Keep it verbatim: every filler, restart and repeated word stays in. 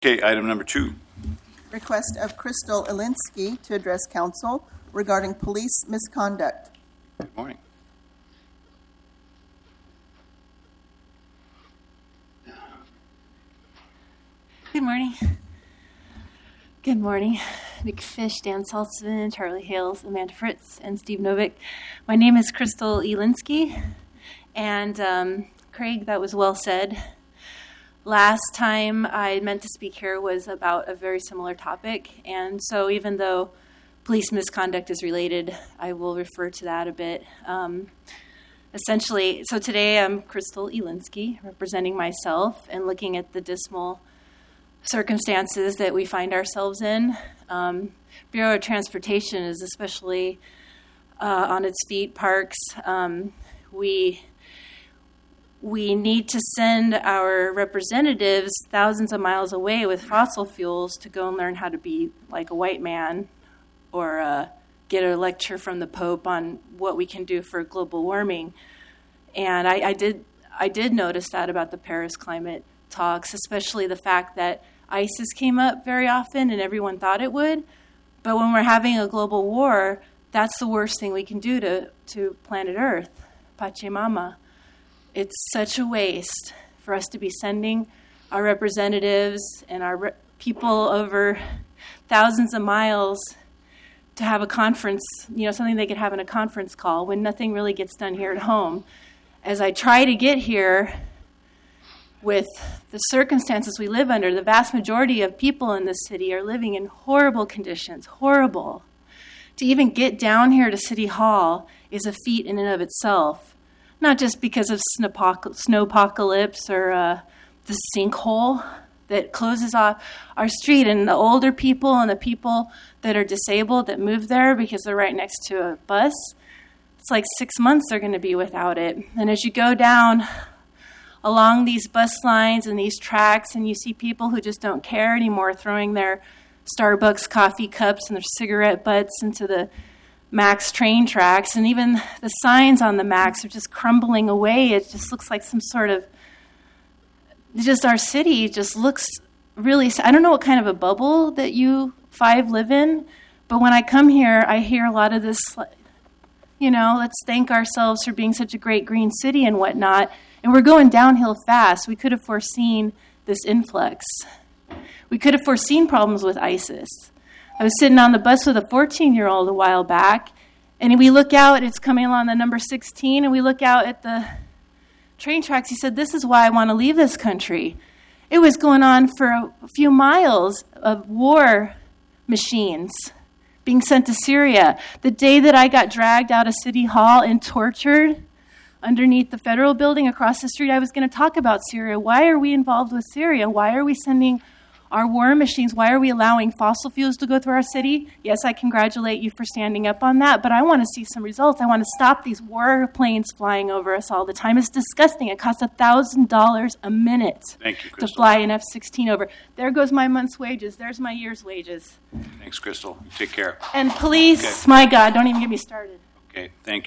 Okay, item number two. Request of Crystal Ilinsky to address council regarding police misconduct. Good morning. Good morning. Good morning. Nick Fish, Dan Saltzman, Charlie Hales, Amanda Fritz, and Steve Novick. My name is Crystal Ilinsky, and um, Craig, that was well said. Last time I meant to speak here was about a very similar topic, and so even though police misconduct is related, I will refer to that a bit. Um, essentially, so today I'm Crystal Ilinsky, representing myself and looking at the dismal circumstances that we find ourselves in. Um, Bureau of Transportation is especially uh, on its feet. Parks, um, we we need to send our representatives thousands of miles away with fossil fuels to go and learn how to be like a white man, or uh, get a lecture from the Pope on what we can do for global warming. And I, I did I did notice that about the Paris climate talks, especially the fact that ISIS came up very often and everyone thought it would. But when we're having a global war, that's the worst thing we can do to, to planet Earth, Pachamama. It's such a waste for us to be sending our representatives and our re- people over thousands of miles to have a conference, you know, something they could have in a conference call when nothing really gets done here at home. As I try to get here, with the circumstances we live under, the vast majority of people in this city are living in horrible conditions, horrible. To even get down here to City Hall is a feat in and of itself, not just because of snowpocalypse or uh, the sinkhole that closes off our street, and the older people and the people that are disabled that move there because they're right next to a bus. It's like six months they're going to be without it. And as you go down along these bus lines and these tracks, and you see people who just don't care anymore throwing their Starbucks coffee cups and their cigarette butts into the MAX train tracks, and even the signs on the MAX are just crumbling away. It just looks like some sort of, just our city just looks really, I don't know what kind of a bubble that you five live in, but when I come here, I hear a lot of this, you know, let's thank ourselves for being such a great green city and whatnot. And we're going downhill fast. We could have foreseen this influx. We could have foreseen problems with ISIS. I was sitting on the bus with a fourteen-year-old a while back, and we look out, it's coming along the number sixteen, and we look out at the train tracks. He said, "This is why I want to leave this country." It was going on for a few miles of war machines being sent to Syria. The day that I got dragged out of City Hall and tortured underneath the federal building across the street, I was going to talk about Syria. Why are we involved with Syria? Why are we sending our war machines? Why are we allowing fossil fuels to go through our city? Yes, I congratulate you for standing up on that, but I want to see some results. I want to stop these war planes flying over us all the time. It's disgusting. It costs one thousand dollars a minute Thank you, to Crystal. fly an F sixteen over. There goes my month's wages. There's my year's wages. Thanks, Crystal. Take care. And police, Okay. my God, don't even get me started. Okay, thank you.